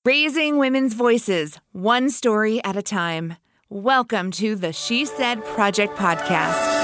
Raising women's voices, one story at a time. Welcome to the She Said Project podcast.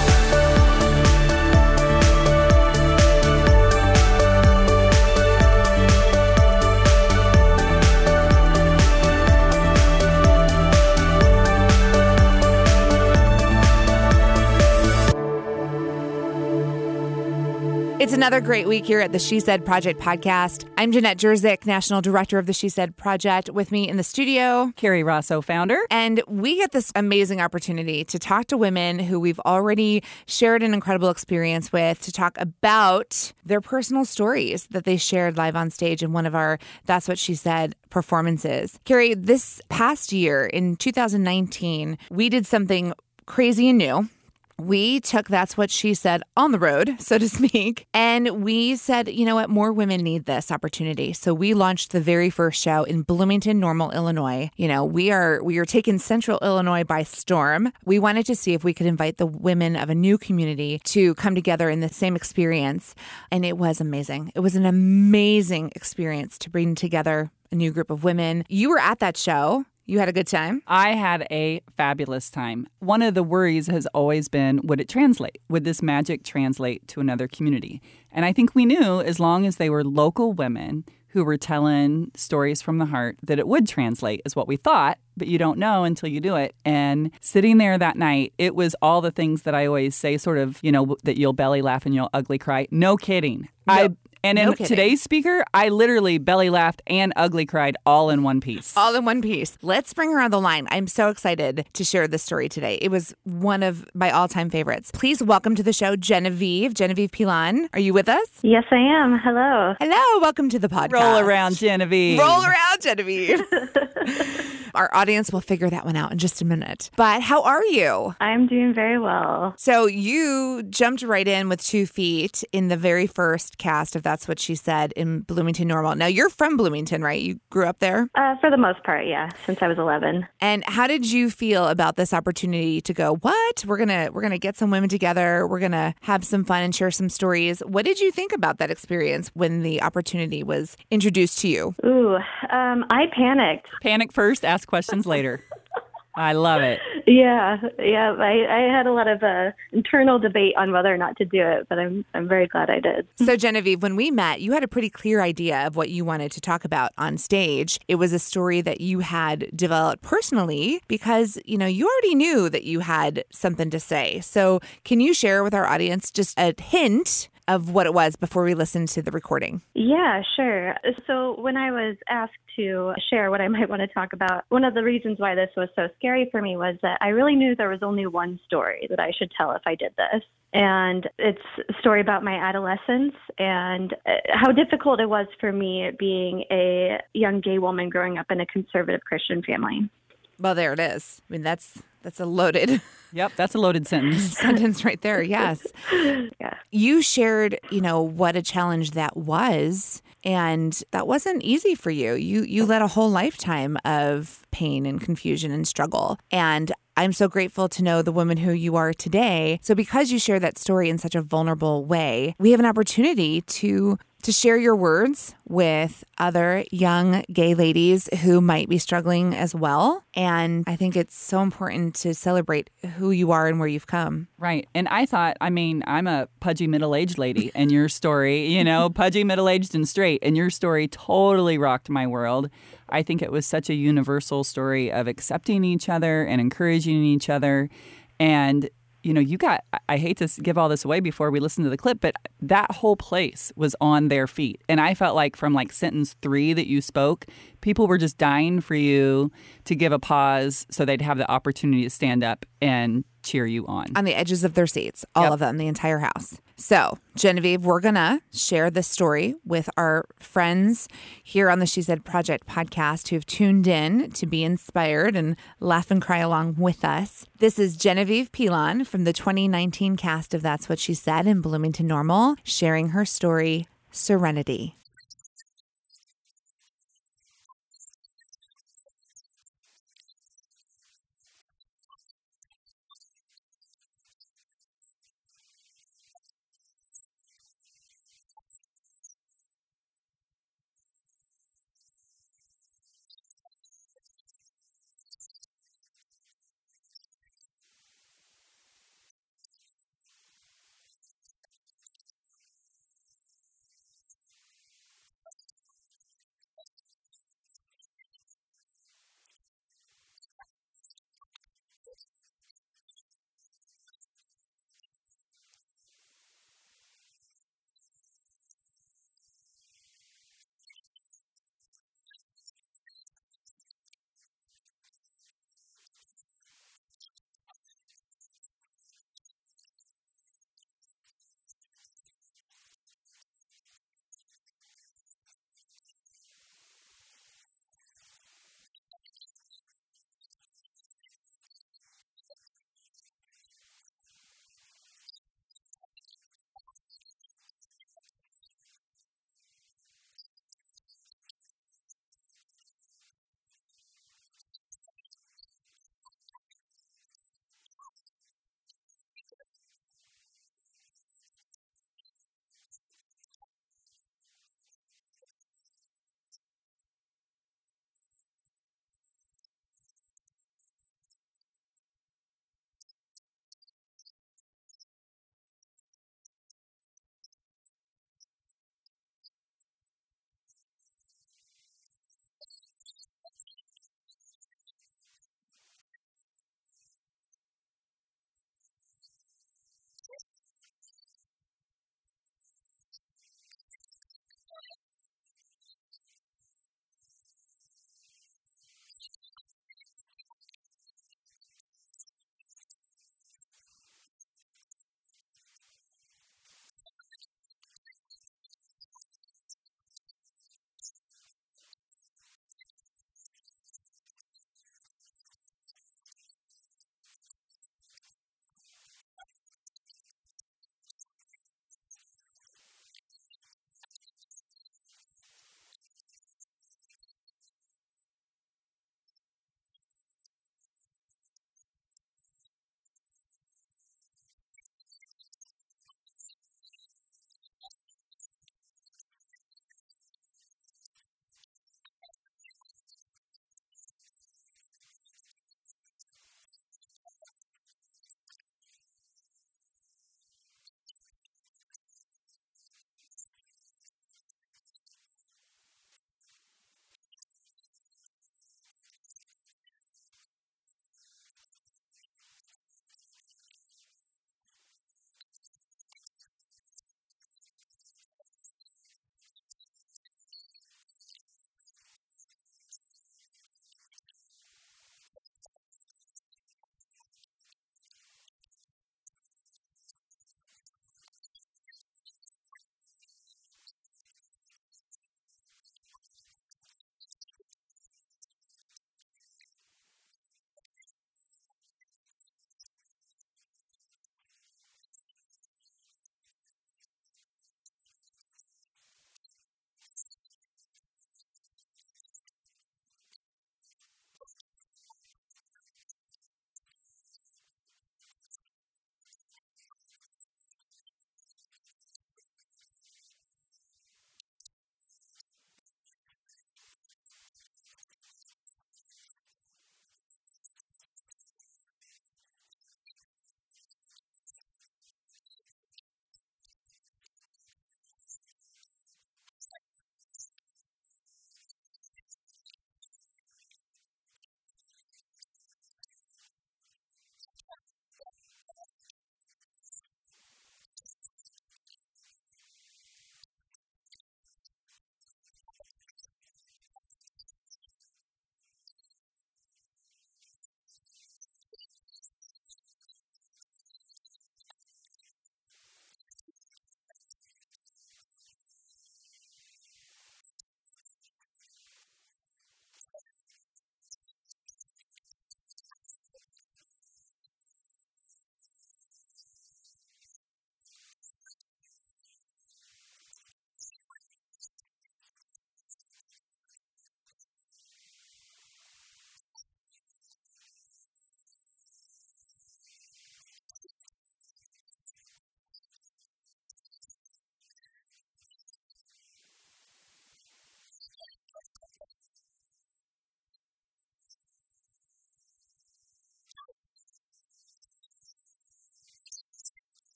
It's another great week here at the She Said Project podcast. I'm Jeanette Jerzik, National Director of the She Said Project. With me in the studio, Carrie Rosso, founder. And we get this amazing opportunity to talk to women who we've already shared an incredible experience with, to talk about their personal stories that they shared live on stage in one of our That's What She Said performances. Carrie, this past year in 2019, we did something crazy and new. We took That's What She Said on the road, so to speak, and we said, you know what, more women need this opportunity. So we launched the very first show in Bloomington Normal, Illinois. You know, we are taking Central Illinois by storm. We wanted to see if we could invite the women of a new community to come together in the same experience, and it was amazing. It was an amazing experience to bring together a new group of women. You were at that show. You had a good time? I had a fabulous time. One of the worries has always been, would it translate? Would this magic translate to another community? And I think we knew, as long as they were local women who were telling stories from the heart, that it would translate, is what we thought, but you don't know until you do it. And sitting there that night, it was all the things that I always say, sort of, you know, that you'll belly laugh and you'll ugly cry. No kidding. And in today's speaker, I literally belly laughed and ugly cried all in one piece. All in one piece. Let's bring her on the line. I'm so excited to share this story today. It was one of my all-time favorites. Please welcome to the show, Genevieve Pilon. Are you with us? Yes, I am. Hello. Hello. Welcome to the podcast. Roll around, Genevieve. Roll around, Genevieve. Our audience will figure that one out in just a minute. But how are you? I'm doing very well. So you jumped right in with 2 feet in the very first cast of That's What She Said in Bloomington Normal. Now, you're from Bloomington, right? You grew up there? For the most part, yeah, since I was 11. And how did you feel about this opportunity to go, what? We're gonna get some women together. We're going to have some fun and share some stories. What did you think about that experience when the opportunity was introduced to you? Ooh, I panicked. Panic first, ask questions later. I love it. Yeah. I had a lot of internal debate on whether or not to do it, but I'm very glad I did. So Genevieve, when we met, you had a pretty clear idea of what you wanted to talk about on stage. It was a story that you had developed personally because, you know, you already knew that you had something to say. So can you share with our audience just a hint of what it was before we listened to the recording? Yeah, sure. So when I was asked to share what I might want to talk about, one of the reasons why this was so scary for me was that I really knew there was only one story that I should tell if I did this. And it's a story about my adolescence and how difficult it was for me being a young gay woman growing up in a conservative Christian family. Well, there it is. I mean, that's a loaded... Yep, that's a loaded sentence. Sentence right there, yes. Yeah. You shared, you know, what a challenge that was, and that wasn't easy for you. You led a whole lifetime of pain and confusion and struggle, and I'm so grateful to know the woman who you are today. So because you share that story in such a vulnerable way, we have an opportunity to share your words with other young gay ladies who might be struggling as well. And I think it's so important to celebrate who you are and where you've come. Right. And I thought, I mean, I'm a pudgy middle-aged lady, and your story, you know, pudgy middle-aged and straight, and your story totally rocked my world. I think it was such a universal story of accepting each other and encouraging each other. And you know, I hate to give all this away before we listen to the clip, but that whole place was on their feet. And I felt like from like sentence 3 that you spoke, people were just dying for you to give a pause so they'd have the opportunity to stand up and cheer you on. On the edges of their seats, all of them, the entire house. So, Genevieve, we're going to share this story with our friends here on the She Said Project podcast who have tuned in to be inspired and laugh and cry along with us. This is Genevieve Pilon from the 2019 cast of That's What She Said in Bloomington Normal, sharing her story, Serenity.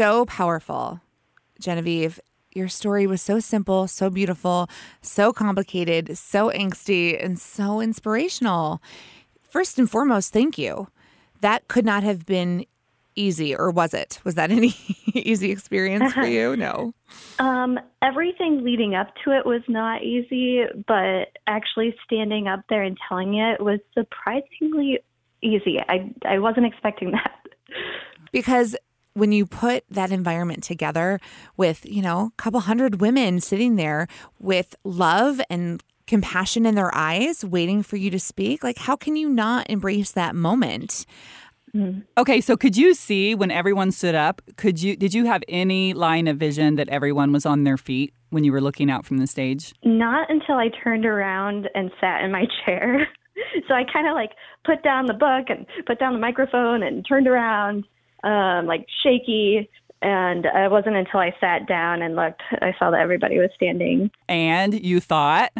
so powerful. Genevieve, your story was so simple, so beautiful, so complicated, so angsty, and so inspirational. First and foremost, thank you. That could not have been easy, or was it? Was that any easy experience for you? No. Everything leading up to it was not easy, but actually standing up there and telling it was surprisingly easy. I wasn't expecting that. Because when you put that environment together with, a couple hundred women sitting there with love and compassion in their eyes, waiting for you to speak, like, how can you not embrace that moment? Okay, so could you see when everyone stood up, did you have any line of vision that everyone was on their feet when you were looking out from the stage? Not until I turned around and sat in my chair. So I kind of put down the book and put down the microphone and turned around, shaky. And it wasn't until I sat down and looked, I saw that everybody was standing. And you thought?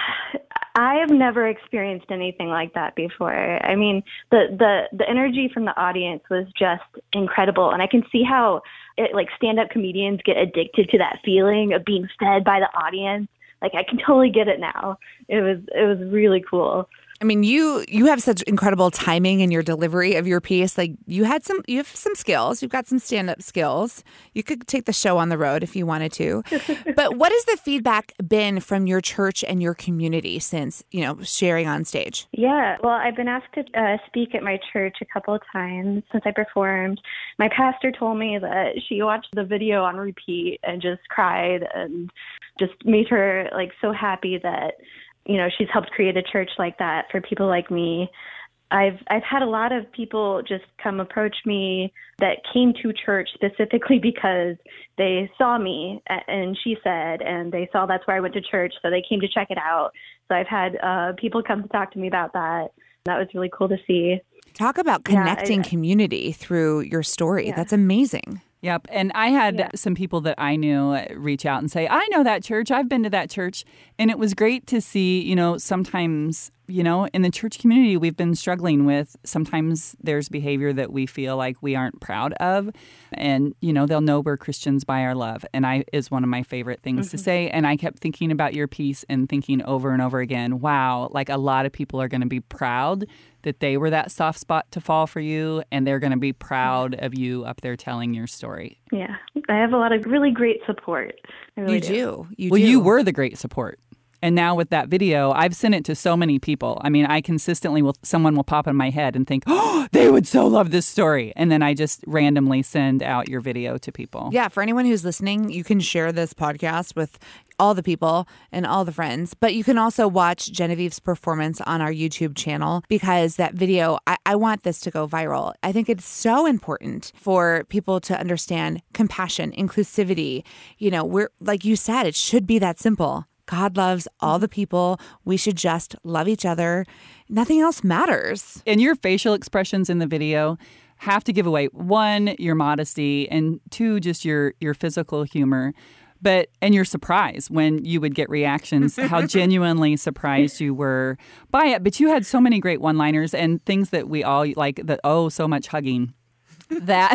I have never experienced anything like that before. I mean, the energy from the audience was just incredible. And I can see how stand-up comedians get addicted to that feeling of being fed by the audience. I can totally get it now. It was really cool. I mean, you have such incredible timing in your delivery of your piece. You have some skills. You've got some stand-up skills. You could take the show on the road if you wanted to. But what has the feedback been from your church and your community since, sharing on stage? Yeah, well, I've been asked to speak at my church a couple of times since I performed. My pastor told me that she watched the video on repeat and just cried and just made her so happy that she's helped create a church like that for people like me. I've had a lot of people just come approach me that came to church specifically because they saw me, and she said, and they saw that's where I went to church, so they came to check it out. So I've had people come to talk to me about that. That was really cool to see. Talk about connecting community through your story. Yeah. That's amazing. Yep. And I had some people that I knew reach out and say, I know that church. I've been to that church. And it was great to see, sometimes, in the church community, we've been struggling with. Sometimes there's behavior that we feel like we aren't proud of. And, they'll know we're Christians by our love. And is one of my favorite things to say. And I kept thinking about your piece and thinking over and over again, wow, a lot of people are going to be proud that they were that soft spot to fall for you, and they're going to be proud of you up there telling your story. Yeah. I have a lot of really great support. I really do. You were the great support. And now with that video, I've sent it to so many people. I mean, I consistently someone will pop in my head and think, oh, they would so love this story. And then I just randomly send out your video to people. Yeah, for anyone who's listening, you can share this podcast with all the people and all the friends. But you can also watch Genevieve's performance on our YouTube channel, because that video, I want this to go viral. I think it's so important for people to understand compassion, inclusivity. We're, like you said, it should be that simple. God loves all the people. We should just love each other. Nothing else matters. And your facial expressions in the video have to give away, one, your modesty, and two, just your physical humor. And your surprise when you would get reactions, how genuinely surprised you were by it. But you had so many great one-liners and things that we all like, so much hugging. That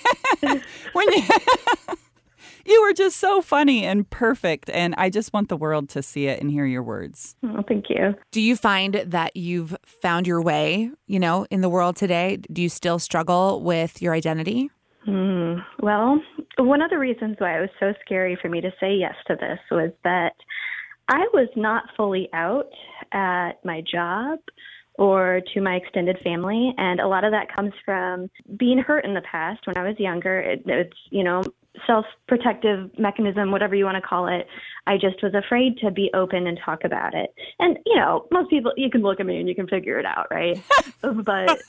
when you were just so funny and perfect. And I just want the world to see it and hear your words. Oh, thank you. Do you find that you've found your way, in the world today? Do you still struggle with your identity? Well, one of the reasons why it was so scary for me to say yes to this was that I was not fully out at my job or to my extended family. And a lot of that comes from being hurt in the past when I was younger. It's, self-protective mechanism, whatever you want to call it. I just was afraid to be open and talk about it. And, most people, you can look at me and you can figure it out, right? But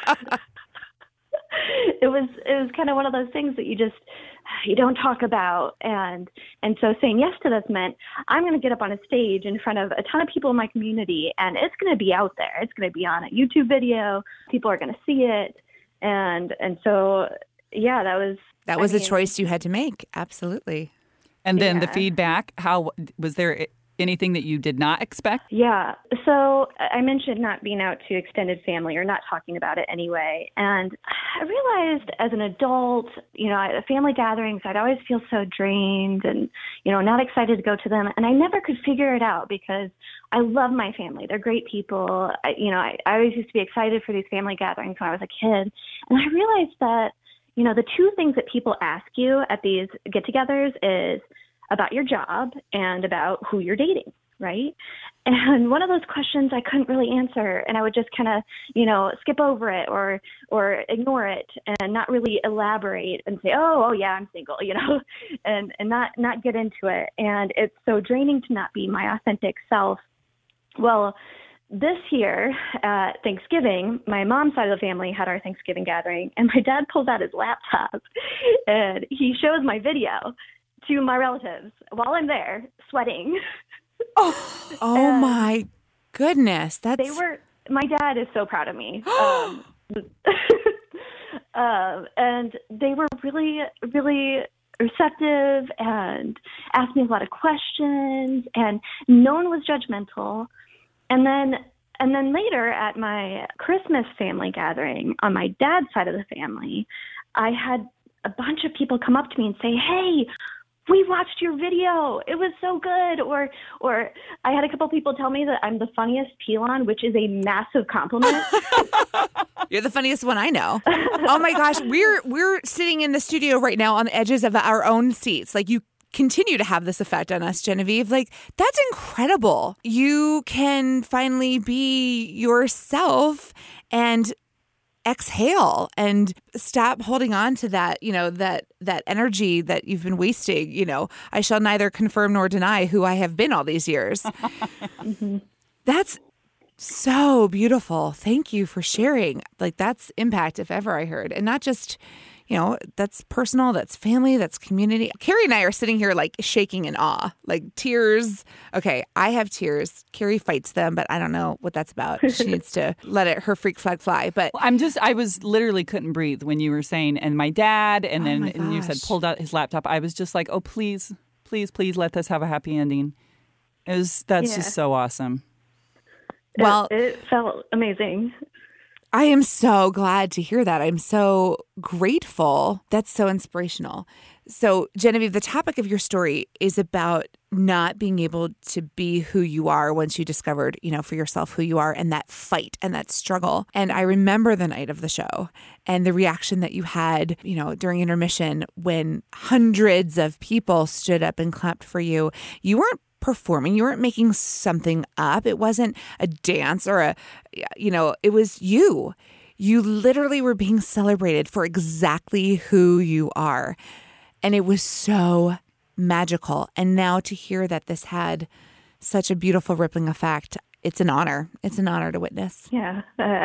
it was kind of one of those things that you don't talk about. And so saying yes to this meant I'm going to get up on a stage in front of a ton of people in my community, and it's going to be out there. It's going to be on a YouTube video. People are going to see it. And so, yeah, that was a choice you had to make. Absolutely. And then the feedback, how was there anything that you did not expect? Yeah. So I mentioned not being out to extended family or not talking about it anyway. And I realized as an adult, at family gatherings, I'd always feel so drained and, not excited to go to them. And I never could figure it out because I love my family. They're great people. I always used to be excited for these family gatherings when I was a kid. And I realized that, the two things that people ask you at these get-togethers is about your job and about who you're dating, right? And one of those questions I couldn't really answer, and I would just kind of, skip over it or ignore it and not really elaborate and say, oh yeah, I'm single, and not get into it. And it's so draining to not be my authentic self. Well, this year at Thanksgiving, my mom's side of the family had our Thanksgiving gathering, and my dad pulls out his laptop and he shows my video to my relatives while I'm there sweating. Oh my goodness. My dad is so proud of me. And they were really, really receptive and asked me a lot of questions, and no one was judgmental. And then later at my Christmas family gathering on my dad's side of the family, I had a bunch of people come up to me and say, hey, we watched your video. It was so good. Or I had a couple people tell me that I'm the funniest Pelon, which is a massive compliment. You're the funniest one I know. Oh my gosh. We're sitting in the studio right now on the edges of our own seats. Like, you continue to have this effect on us, Genevieve. Like, that's incredible. You can finally be yourself and exhale and stop holding on to that, that energy that you've been wasting. I shall neither confirm nor deny who I have been all these years. Mm-hmm. That's so beautiful. Thank you for sharing. Like, that's impact if ever I heard. And not just, that's personal, that's family, that's community. Carrie and I are sitting here like shaking in awe, like tears. Okay, I have tears. Carrie fights them, but I don't know what that's about. She needs to let her freak flag fly. But I was literally couldn't breathe when you were saying, and my dad, and then and you said pulled out his laptop. I was just like, oh, please, please, please let this have a happy ending. That's just so awesome. Well, it felt amazing. I am so glad to hear that. I'm so grateful. That's so inspirational. So, Genevieve, the topic of your story is about not being able to be who you are once you discovered, for yourself who you are, and that fight and that struggle. And I remember the night of the show and the reaction that you had, during intermission when hundreds of people stood up and clapped for you. You weren't performing. You weren't making something up. It wasn't a dance or it was you. You literally were being celebrated for exactly who you are. And it was so magical. And now to hear that this had such a beautiful rippling effect, it's an honor. It's an honor to witness. Yeah.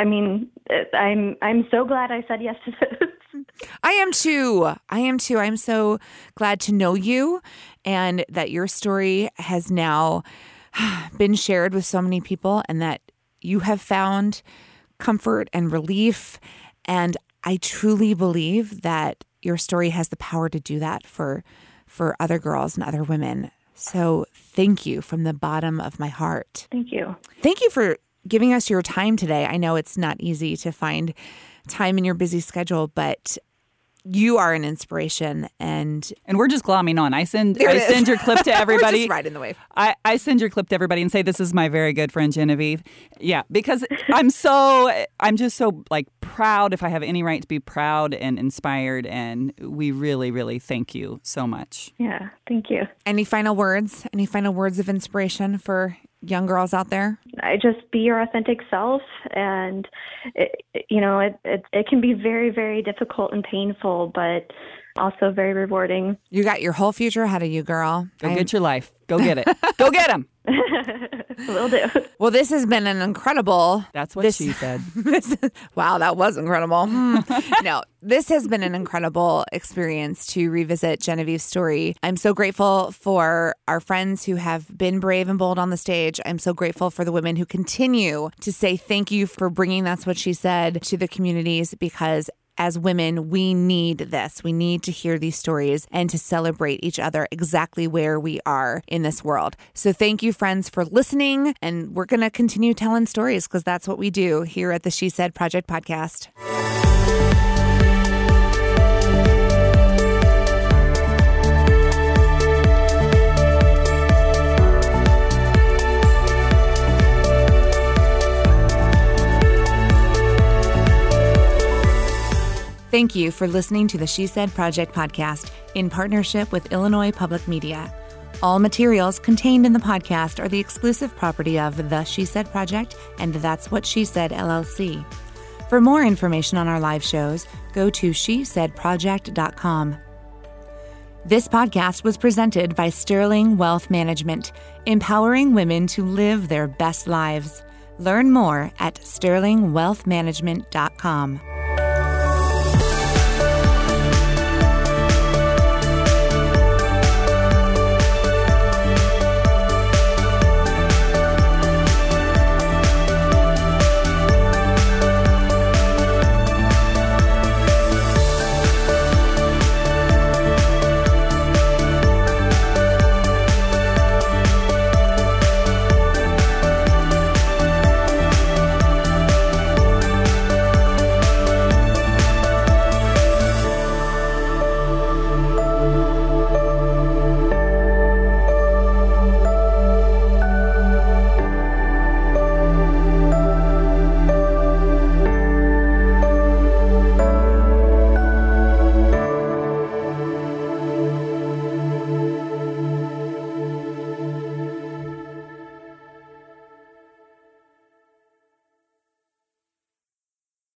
I'm so glad I said yes to this. I am too. I'm so glad to know you and that your story has now been shared with so many people and that you have found comfort and relief. And I truly believe that your story has the power to do that for other girls and other women. So thank you from the bottom of my heart. Thank you. Thank you for giving us your time today. I know it's not easy to find time in your busy schedule, but you are an inspiration, and we're just glomming on. I send your clip to everybody. We're just riding the wave. I send your clip to everybody and say, this is my very good friend Genevieve. Yeah, because I'm just so like proud, if I have any right to be proud and inspired, and we really, really thank you so much. Yeah, thank you. Any final words? Any final words of inspiration for young girls out there? I just be your authentic self, and it can be very, very difficult and painful, but also very rewarding. You got your whole future ahead of you, girl. Go get your life. Go get it. Go get them. Will do. Well, this has been an incredible... That's what she said. Wow, that was incredible. No, this has been an incredible experience to revisit Genevieve's story. I'm so grateful for our friends who have been brave and bold on the stage. I'm so grateful for the women who continue to say thank you for bringing That's What She Said to the communities, because as women, we need this. We need to hear these stories and to celebrate each other exactly where we are in this world. So thank you, friends, for listening. And we're going to continue telling stories because that's what we do here at the She Said Project podcast. Thank you for listening to the She Said Project podcast in partnership with Illinois Public Media. All materials contained in the podcast are the exclusive property of the She Said Project and That's What She Said, LLC. For more information on our live shows, go to shesaidproject.com. This podcast was presented by Sterling Wealth Management, empowering women to live their best lives. Learn more at sterlingwealthmanagement.com.